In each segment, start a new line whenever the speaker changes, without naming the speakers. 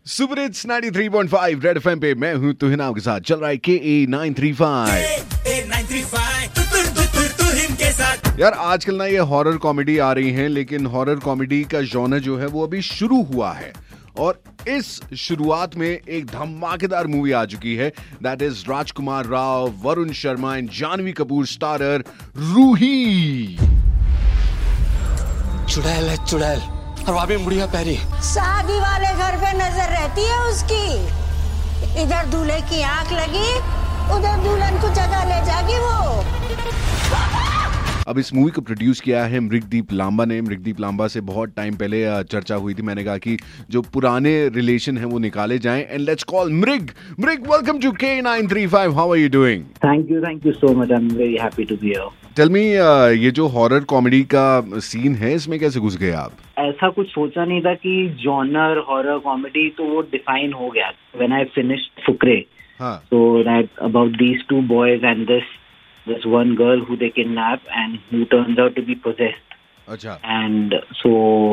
Super hits 93.5 red FM पे मैं हूं तुहिनाव के साथ चल रहा है KE 935। यार आजकल ना ये हॉरर कॉमेडी आ रही हैं, लेकिन हॉरर कॉमेडी का जॉनर जो है वो अभी शुरू हुआ है और इस शुरुआत में एक धमाकेदार मूवी आ चुकी है। That is Rajkummar Rao, Varun Sharma and Janhvi Kapoor starrer Roohi.
चुड़ैल है चुड़ैल और वहाँ भी मुड़िया पैरी।
शादी वाले घर पे नजर रहती है उसकी। इधर दूल्हे की आंख लगी, उधर दुल्हन को जगह ले जाएगी वो।
अब इस मूवी को प्रोड्यूस किया है मृगदीप लांबा ने। मृगदीप लांबा से बहुत टाइम पहले चर्चा हुई थी, मैंने कहा कि जो पुराने रिलेशन हैं वो निकाले जाएं। And let's call Mrig. Welcome to K935। How are you doing?
Thank you so much. I'm very happy to be here.
Tell me, ये जो हॉरर कॉमेडी का सीन है इसमें कैसे घुस गए आप?
ऐसा कुछ सोचा नहीं था कि जॉनर हॉरर कॉमेडी तो वो डिफाइन हो गया when I finished फुकरे.
हाँ.
So that about these two boys and this one girl who they kidnap and who turns out to be possessed.
अच्छा.
And so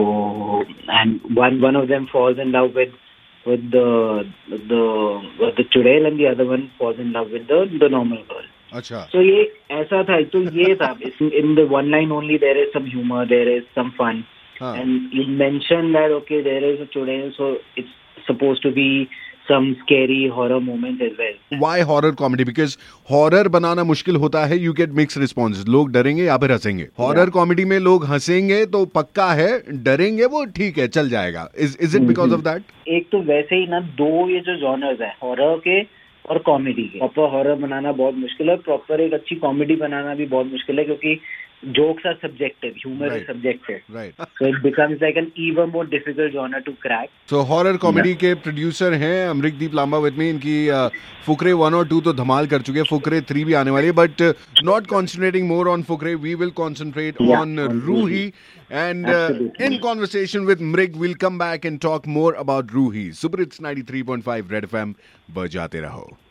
one of them falls in love with the chudel and the other one falls in love with the normal girl.
अच्छा.
So ये ऐसा था, तो ये था. In the one line only there is some humor, there is some fun.
हाँ.
And you mentioned that okay there is a chudel, so it's supposed to be some scary horror moments as well.
Why horror comedy? Because horror बनाना मुश्किल होता है. You get mixed responses. लोग डरेंगे या फिर हंसेंगे. Horror comedy में लोग हंसेंगे तो पक्का है, डरेंगे वो ठीक है चल जाएगा. Is it because of that?
एक तो वैसे ही ना दो ये जो जॉनर्स है हॉरर के और कॉमेडी के, प्रॉपर हॉरर बनाना बहुत मुश्किल है, प्रॉपर एक अच्छी कॉमेडी बनाना भी बहुत मुश्किल है, क्योंकि jokes are subjective, humor is subjective.
Right.
So it becomes like an even more difficult genre to crack.
So horror comedy के प्रोड्यूसर हैं अमृगदीप लांबा विद मी. इनकी फुकरे 1 और 2 तो धमाल कर चुके हैं, फुकरे 3 भी आने वाली है, but not concentrating more on Fukrey. We will concentrate on Roohi and in conversation with Mrig we'll come back and talk more about Ruhi. Super Hits 93.5 Red FM, बजाते रहो.